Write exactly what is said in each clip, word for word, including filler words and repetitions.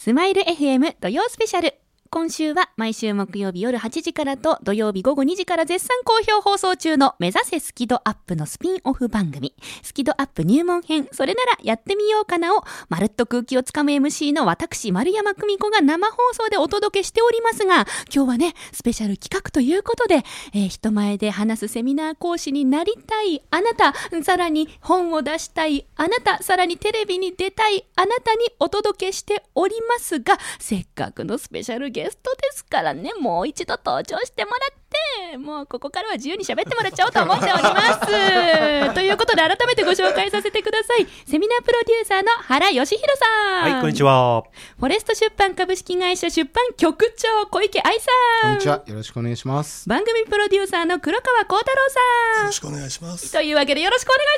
スマイル エフエム 土曜スペシャル。今週は毎週木曜日夜はちじからと土曜日午後にじから絶賛好評放送中の目指せスキドアップのスピンオフ番組、スキドアップ入門編、それならやってみようかなをまるっと空気をつかむ エムシー の私丸山久美子が生放送でお届けしておりますが、今日はねスペシャル企画ということで、えー、人前で話すセミナー講師になりたいあなた、さらに本を出したいあなた、さらにテレビに出たいあなたにお届けしておりますが、せっかくのスペシャルゲストですからね、もう一度登場してもらって、もうここからは自由に喋ってもらっちゃおうと思っておりますということで改めてご紹介させてください。セミナープロデューサーの原義弘さん。 はい、こんにちは。 フォレスト出版株式会社出版局長小池愛さん。 こんにちは、よろしくお願いします。 番組プロデューサーの黒川幸太郎さん。 よろしくお願いします。 というわけでよろしくお願い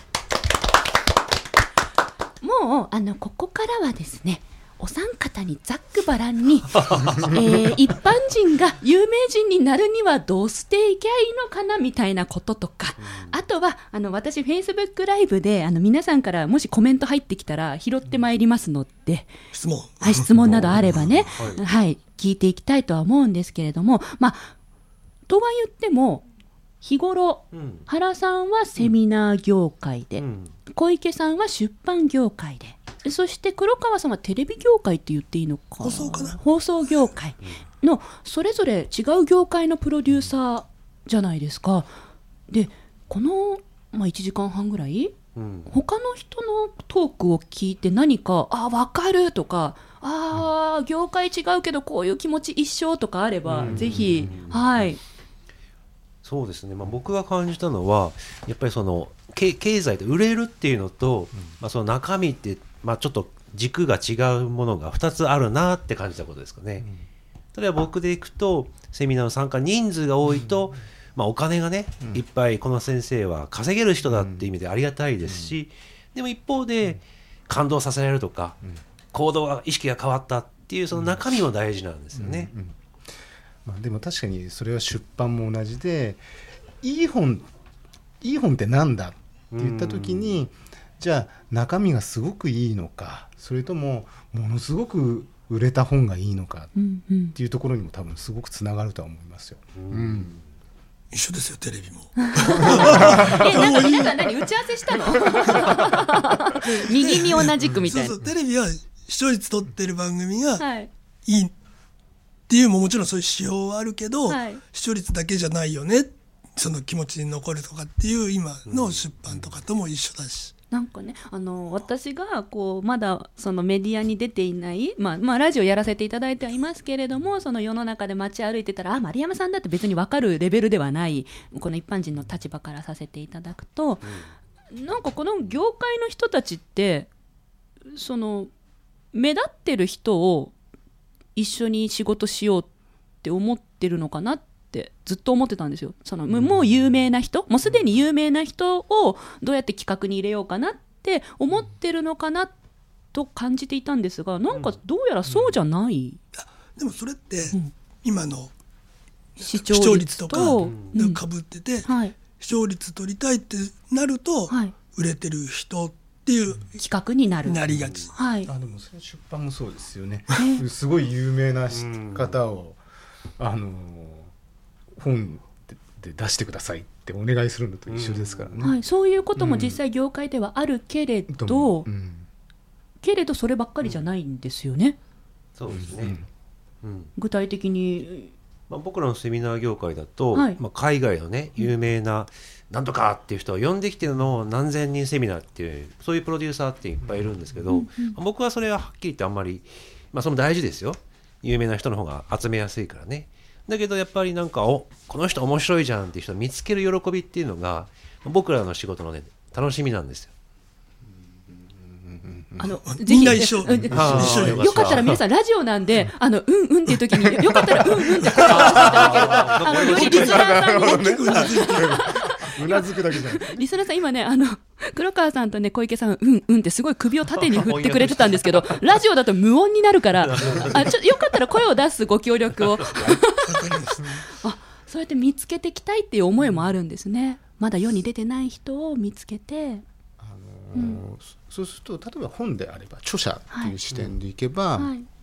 します。もうあのここからはですね、お三方にざっくばらんに、えー、一般人が有名人になるにはどうしていけばいいのかなみたいなこととか、うん、あとはあの私フェイスブックライブであの皆さんからもしコメント入ってきたら拾ってまいりますので、 質問、 はい、質問などあればね、はいはい、聞いていきたいとは思うんですけれども、まあ、とは言っても日頃、うん、原さんはセミナー業界で、うん、小池さんは出版業界で、そして黒川さんはテレビ業界って言っていいのか、 放送かな、 放送業界のそれぞれ違う業界のプロデューサーじゃないですか。でこの、まあ、いちじかんはんぐらい、うん、他の人のトークを聞いて何かあ分かるとか、あ、うん、業界違うけどこういう気持ち一緒とかあれば、うん、ぜひ、はい。 そうですね、まあ、僕が感じたのはやっぱりその経済で売れるっていうのと、うん、まあ、その中身ってまあ、ちょっと軸が違うものがふたつあるなって感じたことですかね、うん、例えば僕でいくとセミナーの参加人数が多いと、うん、まあ、お金がね、うん、いっぱいこの先生は稼げる人だっていう意味でありがたいですし、うん、でも一方で感動させられるとか、うん、行動が意識が変わったっていうその中身も大事なんですよね、うんうんうん、 まあ、でも確かにそれは出版も同じで、いい本いい本ってなんだって言った時に、うん、じゃあ中身がすごくいいのか、それともものすごく売れた本がいいのかっていうところにも多分すごくつながるとは思いますよ、うんうん、 一緒ですよ、テレビもえ、なんか皆さん何打ち合わせしたの右に同じくみたいな。 そうそう、テレビは視聴率取ってる番組がいいっていうももちろんそういう指標はあるけど、はい、視聴率だけじゃないよね、その気持ちに残るとかっていう今の出版とかとも一緒だし、 なんかね、あの私がこうまだそのメディアに出ていない、まあまあ、ラジオやらせていただいてはいますけれども、その世の中で街歩いてたら、あ、丸山さんだって別に分かるレベルではないこの一般人の立場からさせていただくと、うん、なんかこの業界の人たちってその目立ってる人を一緒に仕事しようって思ってるのかなってずっと思ってたんですよ。そのもう有名な人、もうすでに有名な人をどうやって企画に入れようかなって思ってるのかなと感じていたんですが、なんかどうやらそうじゃない、 うん、でもそれって今の視聴率、率とかかぶってて、うん、はい、視聴率取りたいってなると、はい、売れてる人っていう企画になるなりがち、 はい、あでもそれ出版もそうですよねすごい有名な方を、うん、あの本で出してくださいってお願いするのと一緒ですからね、 うん、はい、そういうことも実際業界ではあるけれど、うん、けれどそればっかりじゃないんですよね、 うん、そうですね、 うん、具体的に、 まあ、僕らのセミナー業界だと、 はい、まあ、 海外のね有名ななんとかっていう人を呼んできてるのを何千人セミナーっていうそういうプロデューサーっていっぱいいるんですけど、うんうん、まあ、僕はそれははっきり言ってあんまり、まあ、それも大事ですよ、有名な人の方が集めやすいからね。だけどやっぱりなんかおこの人面白いじゃんっていう人を見つける喜びっていうのが僕らの仕事のね楽しみなんですよ。 あのみんな一緒、 うん、一緒よかったら皆さんラジオなんで、あのうんうんっていう時によかったらうんうんって声を合わせていただけると、あのよりリスナーさんに大きくうなずいてうなずくだけじゃないリスナーさん今ね、あの黒川さんとね小池さんうんうんってすごい首を縦に振ってくれてたんですけどラジオだと無音になるからあちょよかったら声を出すご協力をあ、そうやって見つけていきたいっていう思いもあるんですね。まだ世に出てない人を見つけて、 あのーうん、そうすると例えば本であれば著者っていう視点でいけば、はい、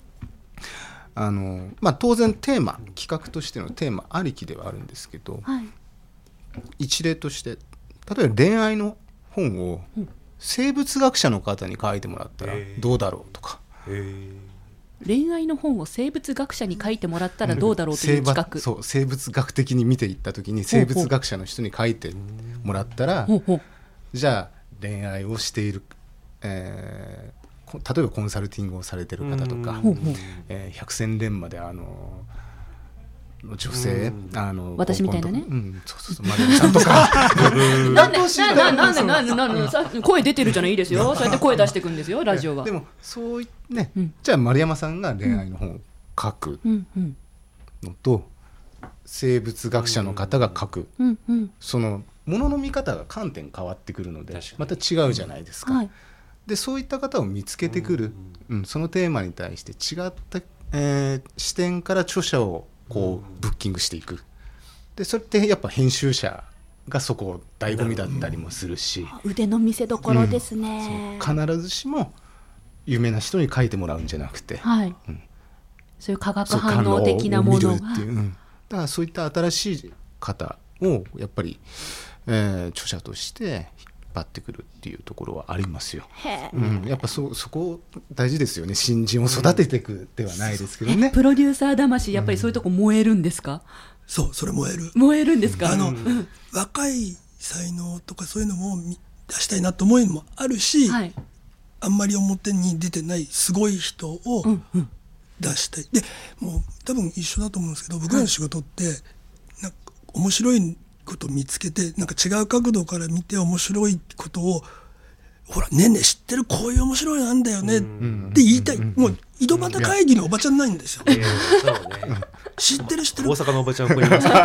あの、まあ、当然テーマ企画としてのテーマありきではあるんですけど、 はい、一例として例えば恋愛の本を生物学者の方に書いてもらったらどうだろうとか、 えー、 恋愛の本を生物学者に書いてもらったらどうだろうという企画、 そう生物学的に見ていった時に生物学者の人に書いてもらったら、 ほうほう、じゃあ恋愛をしている、えー例えばコンサルティングをされてる方とか、えー、百戦錬磨であの女性、あの私みたいなね、 うん、そうそうそうマリアさんとかなんでなんでなんでなんで声出てるじゃない、いいですよ、そうやって声出していくんですよラジオは。 でもそういね、うん、じゃあ丸山さんが恋愛の本を書くのと、うんうん、生物学者の方が書く、うんうん、そのものの見方が観点変わってくるのでまた違うじゃないですか、はい、でそういった方を見つけてくる、うんうん、そのテーマに対して違った、えー、視点から著者をこうブッキングしていく。でそれってやっぱ編集者がそこ醍醐味だったりもするし、 腕の見せ所ですね、 うん、必ずしも有名な人に書いてもらうんじゃなくて、 はい、うん、そういう化学反応的なものが、 っていう、うん、だからそういった新しい方をやっぱり、えー、著者として引っ張ってくるっていうところはありますよ、うん、やっぱ そ, そこ大事ですよね。新人を育てていくではないですけどね。 プロデューサー魂やっぱりそういうとこ燃えるんですか？ うん、そうそれ燃える燃えるんですか？ あの、うん、若い才能とかそういうのも出したいなと思うのもあるし、はい、あんまり表に出てないすごい人を出したい、うんうん、でもう多分一緒だと思うんですけど、僕らの仕事って、はい、なんか面白いことを見つけてなんか違う角度から見て面白いことをほらねえねえ知ってるこういう面白いなんだよねって言いたい、もう井戸端会議のおばちゃんないんですよ、ね、そうね、知ってる知ってる大阪のおばちゃんここにいます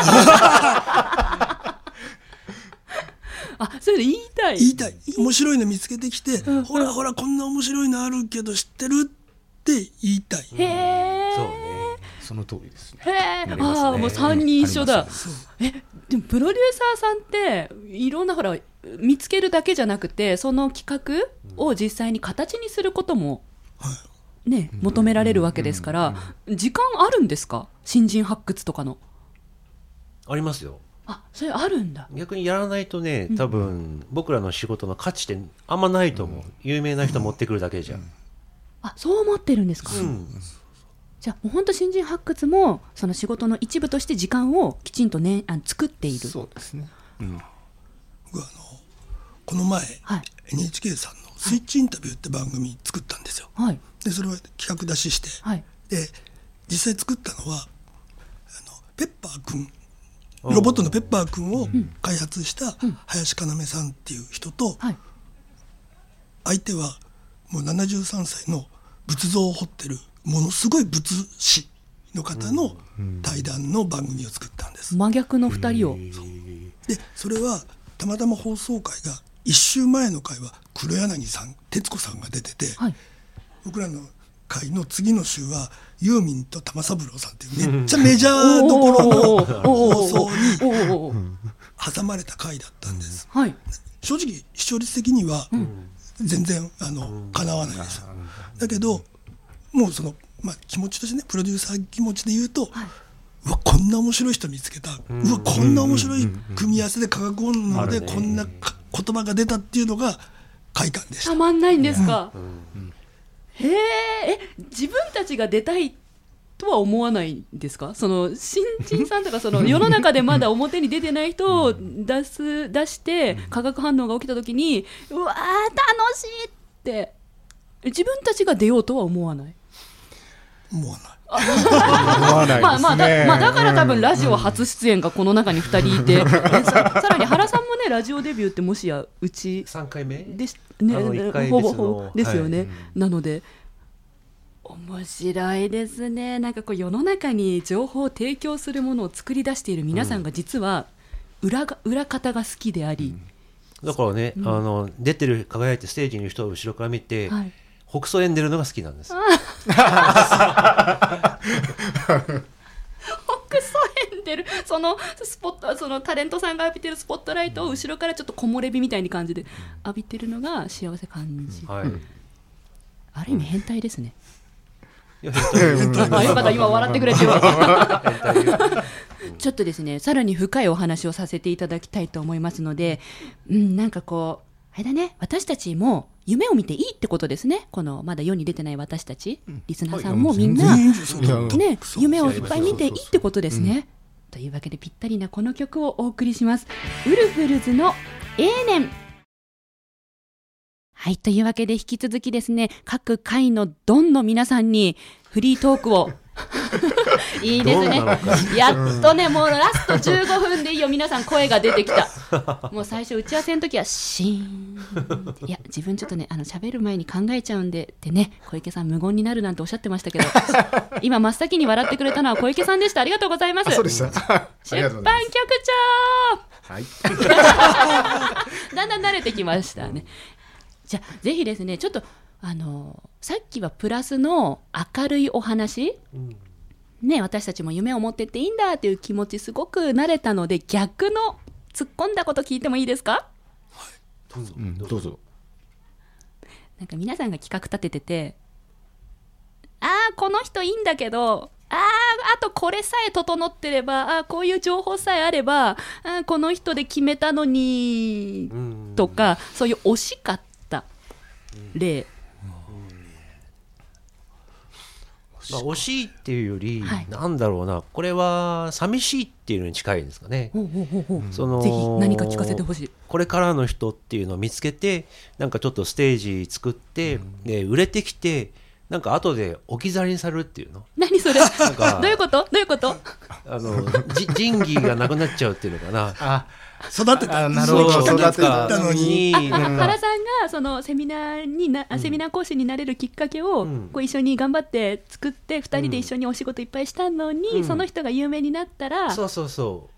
あ、それで言いたい言いたい面白いの見つけてきて、うん、ほらほらこんな面白いのあるけど知ってるって言いたい。 へー、 そうね、その通りですね。 へー、ああ、もうさんにん一緒だ。え、でもプロデューサーさんっていろんなほら見つけるだけじゃなくてその企画を実際に形にすることも、ね、求められるわけですから、時間あるんですか？新人発掘とかの。 ありますよ。 あ、それあるんだ。 逆にやらないとね、多分、うん、僕らの仕事の価値ってあんまないと思う、うん、有名な人持ってくるだけじゃ、うん、 あ、そう思ってるんですか？うん、じゃあもう本当新人発掘もその仕事の一部として時間をきちんと、ね、あ作っている。 そうですね、うん、 僕はあのこの前、はい、エヌエイチケー さんのスイッチインタビューって番組作ったんですよ、はい、でそれを企画出しして、はい、で実際作ったのはあのペッパーくん、ロボットのペッパーくんを開発した林要さんっていう人と、はい、相手はもうななじゅうさんさいの仏像を彫ってるものすごい仏師の方の対談の番組を作ったんです。 真逆のふたりを。 でそれはたまたま放送回がいっ週前の回は黒柳さん、徹子さんが出てて、はい、僕らの回の次の週はユーミンと玉三郎さんっていうめっちゃメジャーどころの放送に挟まれた回だったんです、はい、正直視聴率的には全然あの叶わないです。だけどもうその、まあ、気持ちとしてね、プロデューサー気持ちで言うと、はい、うわこんな面白い人見つけた、う, うわこんな面白い組み合わせで化学反応でこんな言葉が出たっていうのが快感でした。 たまんないんですか、うんうん、へー、え自分たちが出たいとは思わないんですか？その新人さんとかその世の中でまだ表に出てない人を出す出して化学反応が起きた時にうわー楽しいって自分たちが出ようとは思わない？ 思わない思わないですね。まあまあだ、 まあ、だから多分ラジオ初出演がこの中にふたりいてさ, さらに原さんもねラジオデビューってもしやうちさんかいめでし、ね、ほぼほぼですよね、はい、なので面白いですね。なんかこう世の中に情報を提供するものを作り出している皆さんが実は 裏, が裏方が好きであり、 うん、だからね、うん、あの出てる輝いてステージにいる人を後ろから見て、はい、北総演出るのが好きなんです。北総演出るそのスポット、そのタレントさんが浴びてるスポットライトを後ろからちょっと木漏れ日みたいな感じで浴びてるのが幸せ感じ、うん、はい、ある意味変態ですね、 あ、よかった、今笑ってくれてよちょっとですね、さらに深いお話をさせていただきたいと思いますので、うん、なんかこうあれだね、私たちも夢を見ていいってことですね。このまだ世に出てない私たち、うん、リスナーさんもみんな、ね、夢をいっぱい見ていいってことですね。というわけでぴったりなこの曲をお送りします。ウルフルズの永年。はい、というわけで引き続きですね、各回のドンの皆さんにフリートークをいいですね、やっとね、もうラストじゅうごふんでいいよ、皆さん声が出てきた。もう最初打ち合わせの時はシーン、いや自分ちょっとね、あの喋る前に考えちゃうんでってね、小池さん無言になるなんておっしゃってましたけど今真っ先に笑ってくれたのは小池さんでした。ありがとうございます。 そうでした。 出版局長、はいだんだん慣れてきましたね。じゃあぜひですね、ちょっとあのさっきはプラスの明るいお話、うんね、私たちも夢を持ってっていいんだっていう気持ちすごく慣れたので、逆の突っ込んだこと聞いてもいいですか？ はい、どうぞ、うん、どうぞ。 なんか皆さんが企画立ててて、あーこの人いいんだけど、あーあとこれさえ整ってれば、あーこういう情報さえあれば、あーこの人で決めたのにとか、そういう惜しかった例、 まあ、惜しいっていうより、はい、なんだろうな、これは寂しいっていうのに近いんですかね。 ほうほうほうほう、そのぜひ何か聞かせてほしい。 これからの人っていうのを見つけて、なんかちょっとステージ作って、うん、で売れてきて、なんか後で置き去りにされるっていうの。 何それなんかどういうことどういうことあのじ仁義がなくなっちゃうっていうのかな。 あ、育てた、 なるほど、育てたのに、 ああ、原さんがそのセミナーにな、うん、セミナー講師になれるきっかけを、うん、こう一緒に頑張って作ってふたりで一緒にお仕事いっぱいしたのに、うん、その人が有名になったら、 そうそうそう、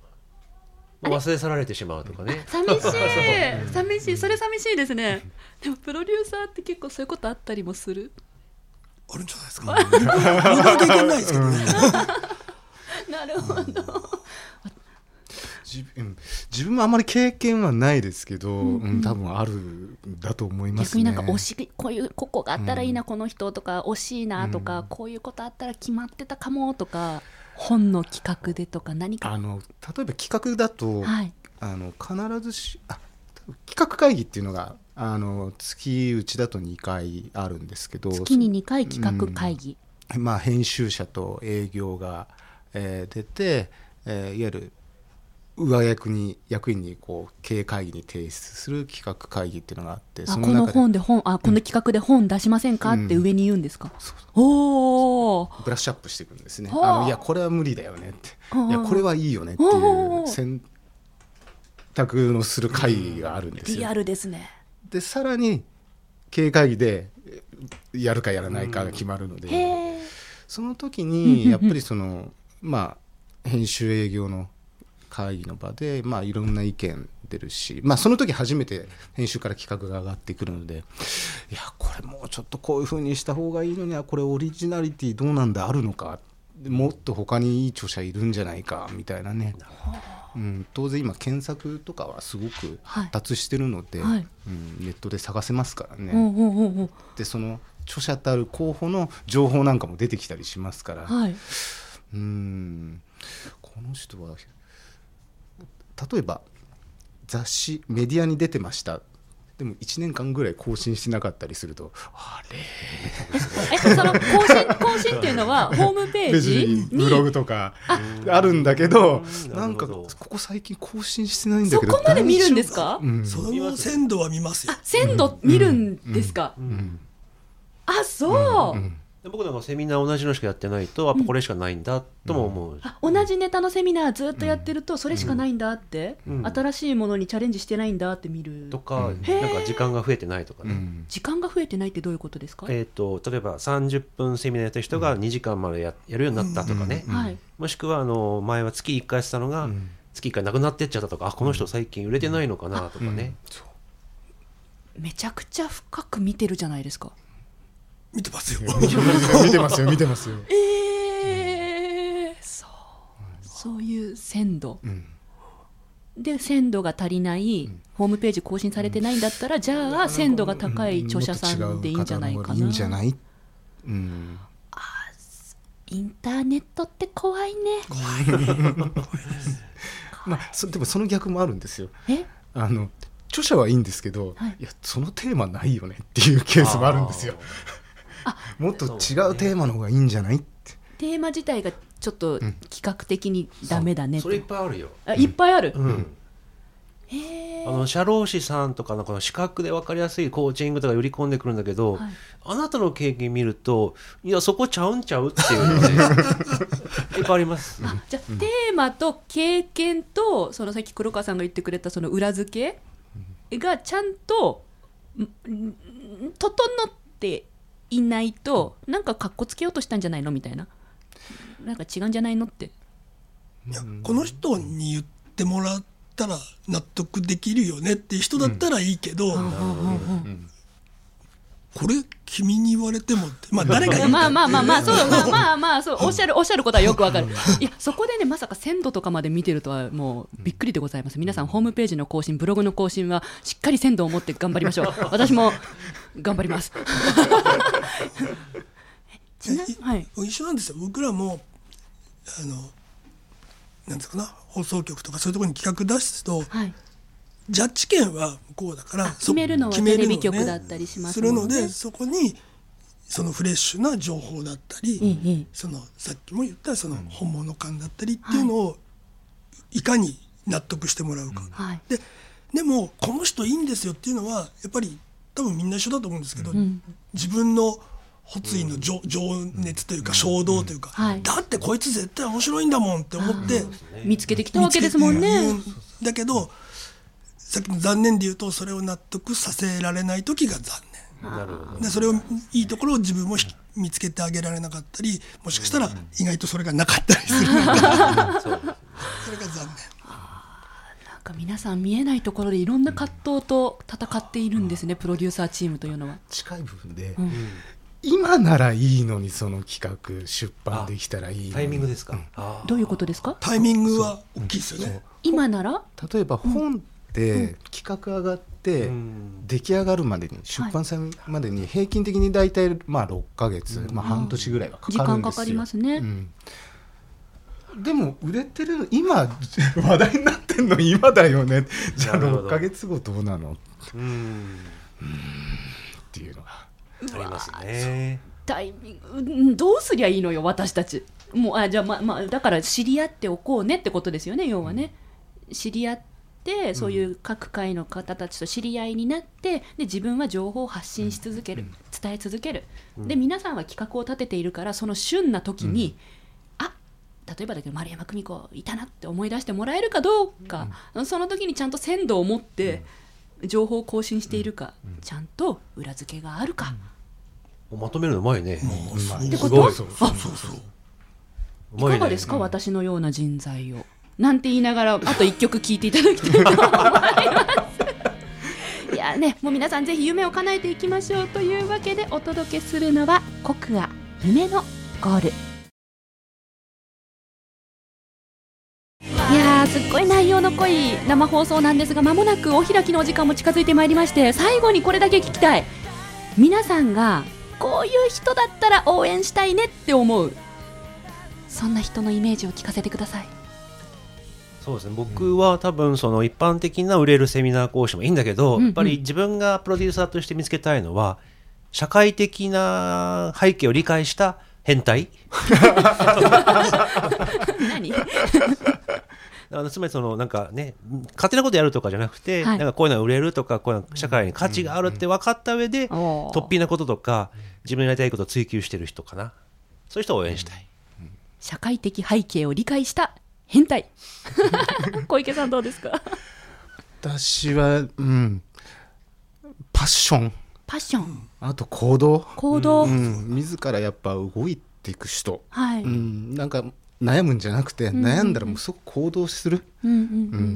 忘れ去られてしまうとかね。 寂しい寂しい、それ寂しいですね。でもプロデューサーって結構そういうことあったりもする。 あるんじゃないですか。僕は経験ないですけどねなるほど。 自分、自分もあんまり経験はないですけど、うんうん、多分あるんだと思いますね。 逆になんか惜しこういうここがあったらいいな、うん、この人とか惜しいなとか、うん、こういうことあったら決まってたかもとか、本の企画でとか何か、 あの例えば企画だと、 はい、 あの必ずしあ企画会議っていうのがあの月うちだとにかいあるんですけど、 月ににかい企画会議、 うん、まあ、編集者と営業が、えー、出て、えー、いわゆる上役に役員にこう経営会議に提出する企画会議っていうのがあって、 あ、その中でこの本で本あこの企画で本出しませんか、うん、って上に言うんですか。 そうそう、 おブラッシュアップしていくんですね。あのいやこれは無理だよねって、いやこれはいいよねっていう選択のする会議があるんですよ。 リアルですね。 でさらに経営会議でやるかやらないかが決まるので、うん、その時にやっぱりそのまあ編集営業の会議の場で、まあ、いろんな意見出るし、まあ、その時初めて編集から企画が上がってくるので、いやこれもうちょっとこういう風にした方がいいのにはこれオリジナリティどうなんだあるのか、もっと他にいい著者いるんじゃないかみたいなね、うん、当然今検索とかはすごく発達してるので、はい、うん、ネットで探せますからね、 うんうんうんうん、でその著者たる候補の情報なんかも出てきたりしますから、 はい、 うーんこの人は例えば雑誌メディアに出てました、でもいちねんかんぐらい更新してなかったりすると、あれえその更新更新っていうのはホームページにブログとかあるんだけど、なんかここ最近更新してないんだけど、 そこまで見るんですか。 うん、 その鮮度は見ますよ。 あ、鮮度見るんですか、 うんうんうん、 あ、そう、 うんうん、僕なんかセミナー同じのしかやってないとやっぱこれしかないんだとも思う、うん、 あ、同じネタのセミナーずっとやってるとそれしかないんだって、うん、新しいものにチャレンジしてないんだって見るとか、うん、なんか時間が増えてないとかね、うん、 時間が増えてないってどういうことですか。 えーと、例えばさんじゅっぷんセミナーやった人がにじかんまで や, やるようになったとかね、 うんうんうん、 もしくはあの前は月いっかいやってたのが月いっかいなくなってっちゃったとか、あ、この人最近売れてないのかなとかね、 うん、めちゃくちゃ深く見てるじゃないですか。 見てますよ見てますよ見てますよえー、そう、そういう鮮度、うん、で鮮度が足りない、うん、ホームページ更新されてないんだったら、じゃあ鮮度が高い著者さんでいいんじゃないかな、 いいんじゃない、うん、 あ、 インターネットって怖いね。 怖いねまあ、そでもその逆もあるんですよ。 えあの著者はいいんですけど、 はい、 いやそのテーマないよねっていうケースもあるんですよ。もっと違うテーマの方がいいんじゃないって。 テーマ自体がちょっと企画的にダメだね、うん、 それいっぱいあるよ。 あ、いっぱいある、 うん、 へあの社労士さんとかのこの視覚で分かりやすいコーチングとか売り込んでくるんだけど、はい、あなたの経験見るといやそこちゃうんちゃうっていうのねいっぱいあります。 あ、じゃあ、うん、テーマと経験とそのさっき黒川さんが言ってくれたその裏付けがちゃんと整っていないとなんかカッコつけようとしたんじゃないのみたいな、なんか違うんじゃないのって。 いやこの人に言ってもらったら納得できるよねっていう人だったらいいけど、うんうん、これ君に言われてもって、まあ誰が言うかまあまあまあまあそうまあまあまあそうおっしゃるおっしゃることはよくわかる。いやそこでねまさか鮮度とかまで見てるとはもうびっくりでございます。皆さんホームページの更新ブログの更新はしっかり鮮度を持って頑張りましょう。私も頑張りますちな、はい、 一緒なんですよ。僕らもあのなんですかな放送局とかそういうところに企画出すと、はい、ジャッジ権は向こうだから決めるのはテレビ局だったりしますもんね。 するのでそこにそのフレッシュな情報だったり、うんうん、そのさっきも言ったその本物感だったりっていうのをいかに納得してもらうか、はい、で, でもこの人いいんですよっていうのはやっぱり多分みんな一緒だと思うんですけど、うん、自分の発意の 情,、うん、情熱というか衝動というか、うんはい、だってこいつ絶対面白いんだもんって思って見つけてきたわけですもんね。 だけどさっきの残念で言うとそれを納得させられない時が残念。なるほど。でそれをいいところを自分も見つけてあげられなかったりもしかしたら意外とそれがなかったりするそれが残念。 なんか皆さん見えないところでいろんな葛藤と戦っているんですね、うん、プロデューサーチームというのは。 近い部分で、うん、今ならいいのにその企画出版できたらいいのに。 タイミングですか、 うん、 あどういうことですか。 タイミングは大きいですよね。 今なら例えば本って企画上がって出来上がるまでに出版されるまでに平均的に大体まあろっかげつ、まあ、半年ぐらいはかかるんですよ。 時間かかりますね、 うん、でも売れてる今話題になってるの今だよねじゃあろっかげつごどうなのうんうーんっていうのがありますね。 タイミングどうすりゃいいのよ私たちもうあじゃあ、ままあ、だから知り合っておこうねってことですよね要はね、うん、知り合ってでそういう各界の方たちと知り合いになってで自分は情報を発信し続ける、うん、伝え続ける、うん、で皆さんは企画を立てているからその旬な時に、うん、あ例えばだけど丸山久美子いたなって思い出してもらえるかどうか、うん、その時にちゃんと鮮度を持って情報を更新しているか、うん、ちゃんと裏付けがあるか、 うん、まとめるのうまいね。 もうってことあそうそうそういかがですか、うん、私のような人材をなんて言いながらあといっきょく聴いていただきたいと思いますいやねもう皆さんぜひ夢を叶えていきましょうというわけでお届けするのはコクア夢のゴール。いやーすっごい内容の濃い生放送なんですが間もなくお開きのお時間も近づいてまいりまして最後にこれだけ聞きたい。皆さんがこういう人だったら応援したいねって思うそんな人のイメージを聞かせてください。 そうですね、僕は多分その一般的な売れるセミナー講師もいいんだけど、うんうん、やっぱり自分がプロデューサーとして見つけたいのは社会的な背景を理解した変態何あのつまりそのなんかね勝手なことやるとかじゃなくて、はい、なんかこういうのが売れるとかこういうの社会に価値があるって分かった上で、うんうん、突飛なこととか自分のやりたいことを追求してる人かな。そういう人を応援したい、 うん、社会的背景を理解した変態小池さんどうですか。 私は、うん、パッションパッションあと行動行動、 うん、自らやっぱ動いていく人、 はいうん、 なんか悩むんじゃなくて、うんうん、悩んだらもう即行動する、うんうんうんうん、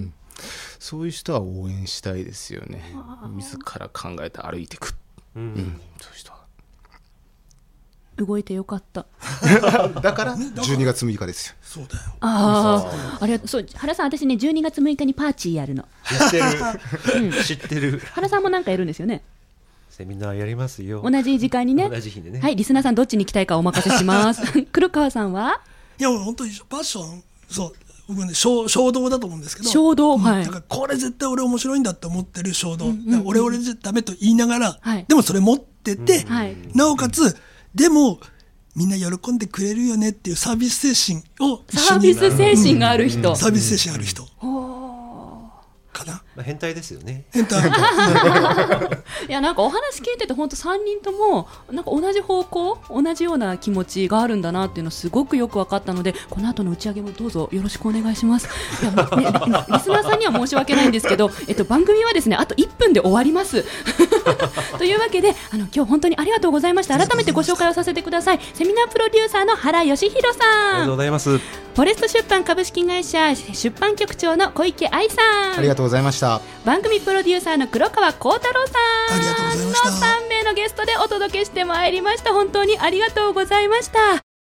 そういう人は応援したいですよね。自ら考えて歩いていく、うんうん、そういう人は動いてよかっただからじゅうにがつむいかですよ。 そうだよ。 ああ、ありがとう。そう原さん私ねじゅうにがつむいかにパーチーやるの。 知ってる、うん、知ってる。 原さんもなんかやるんですよね。 セミナーやりますよ。 同じ時間にね。 同じ日でね。 はい、リスナーさんどっちに行きたいかお任せします黒川さんは？ いや本当にパッション、そう僕ね衝衝動だと思うんですけど、 衝動、はい、 だからこれ絶対俺面白いんだって思ってる衝動、 うんうんうん、 俺俺じゃダメと言いながら、 はい、 でもそれ持ってて、 うんはい、 なおかつでもみんな喜んでくれるよねっていうサービス精神を一緒に、 サービス精神がある人、 うん、サービス精神ある人、 うんかな。 まあ、変態ですよね。 変態いやなんかお話聞いてて本当さんにんともなんか同じ方向同じような気持ちがあるんだなっていうのすごくよく分かったので、この後の打ち上げもどうぞよろしくお願いします。いや、ね、リスナーさんには申し訳ないんですけど、えっと、番組はですねあといっぷんで終わりますというわけであの今日本当にありがとうございました。改めてご紹介をさせてください。セミナープロデューサーの原義弘さん、 ありがとうございます。 フォレスト出版株式会社出版局長の小池愛さん、 ありがとうございました。 番組プロデューサーの黒川幸太郎さん、 ありがとうございました。 のさんめいのゲストでお届けしてまいりました。本当にありがとうございました。